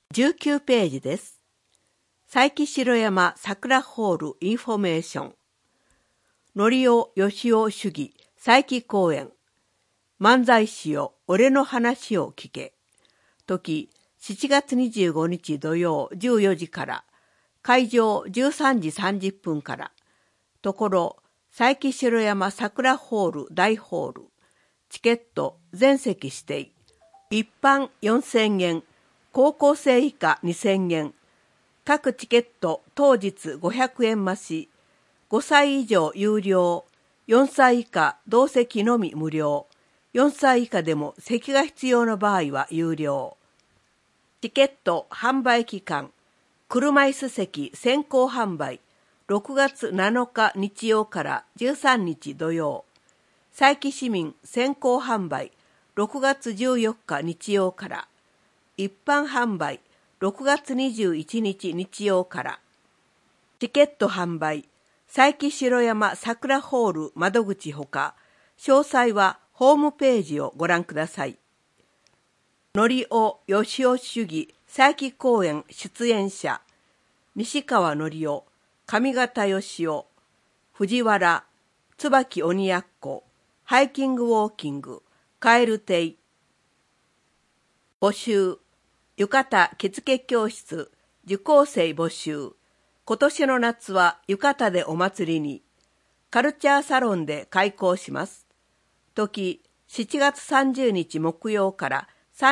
19ページです。佐伯城山桜ホールインフォメーション。のりおよしお主義佐伯公演。漫才師よ、俺の話を聞け。時、7月25日土曜14時から、会場13時30分から、ところ、佐伯城山桜ホール大ホール。チケット全席指定。一般4000円、高校生以下2000円。各チケット当日500円増し。5歳以上有料。4歳以下同席のみ無料。4歳以下でも席が必要な場合は有料。チケット販売期間。車椅子席先行販売。6月7日日曜から13日土曜。佐伯市民先行販売。6月14日日曜から。一般販売。6月21日日曜から。チケット販売。佐伯城山桜ホール窓口ほか、詳細はホームページをご覧ください。のりおよしお主義佐伯公演出演者、西川のりお、上方よしお、藤原、椿鬼奴、ハイキングウォーキング、カエル亭。募集、浴衣着付け教室、受講生募集。今年の夏は浴衣でお祭りに。カルチャーサロンで開講します。時、7月30日木曜から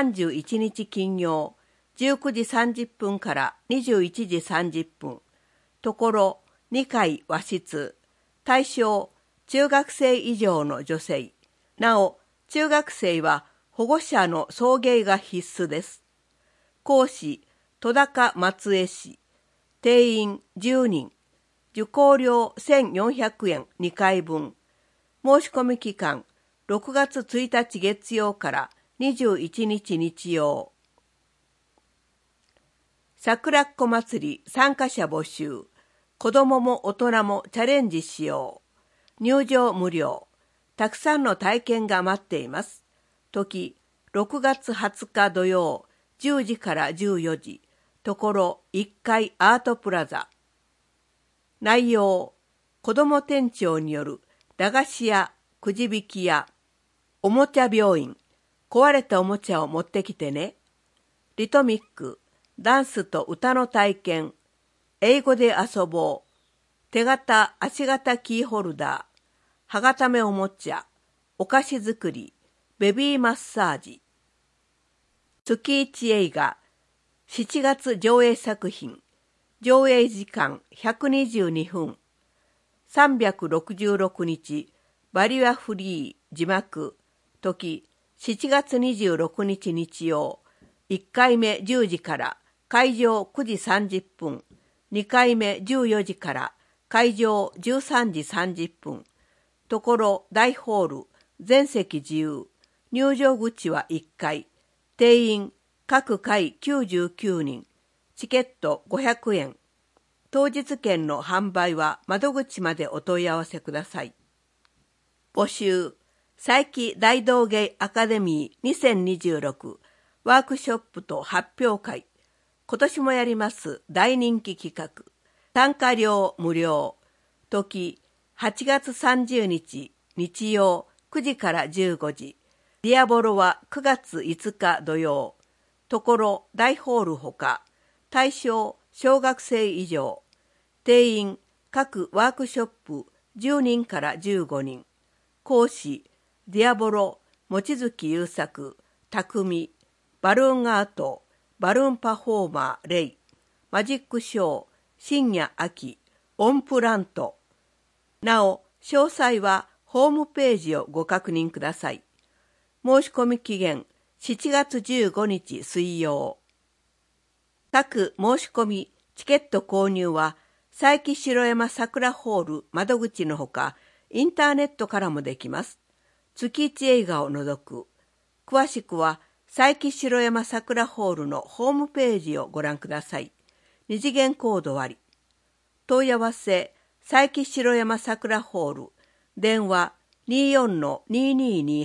31日金曜、19時30分から21時30分。ところ、2階和室。対象、中学生以上の女性。なお、中学生は保護者の送迎が必須です。講師、戸高松江市。定員10人。受講料1400円2回分。申し込み期間、6月1日月曜から21日日曜。桜っ子祭り参加者募集。子供も大人もチャレンジしよう。入場無料。たくさんの体験が待っています。時、6月20日土曜、10時から14時。ところ1階アートプラザ。内容、子ども店長による駄菓子屋、くじ引き屋、おもちゃ病院、壊れたおもちゃを持ってきてね。リトミック、ダンスと歌の体験、英語で遊ぼう、手形、足形キーホルダー、歯固めおもちゃ、お菓子作り、ベビーマッサージ。月一映画、7月上映作品。上映時間122分。366日。バリアフリー。字幕。時。7月26日日曜。1回目10時から。会場9時30分。2回目14時から。会場13時30分。ところ大ホール。全席自由。入場口は1回。定員。各回99人。チケット500円。当日券の販売は窓口までお問い合わせください。募集。佐伯大道芸アカデミー2026ワークショップと発表会。今年もやります大人気企画。参加料無料。時、8月30日日曜9時から15時。ディアボロは9月5日土曜。ところ大ホールほか、対象小学生以上、定員各ワークショップ10人から15人、講師ディアボロ、望月優作、匠、バルーンアート、バルーンパフォーマーレイ、マジックショー、深夜秋、オンプラント。なお、詳細はホームページをご確認ください。申し込み期限7月15日水曜。各申し込み、チケット購入は、佐伯城山桜ホール窓口のほか、インターネットからもできます。月一映画を除く。詳しくは、佐伯城山桜ホールのホームページをご覧ください。二次元コードあり。問い合わせ、佐伯城山桜ホール。電話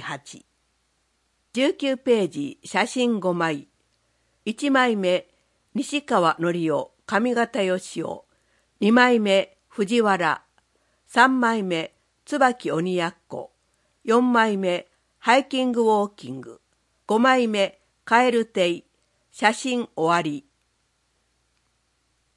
24-2228。19ページ写真5枚。1枚目、 西川のりお、上方よしお、2枚目、藤原、3枚目、椿鬼奴、4枚目、ハイキングウォーキング、5枚目、カエルテイ、写真終わり。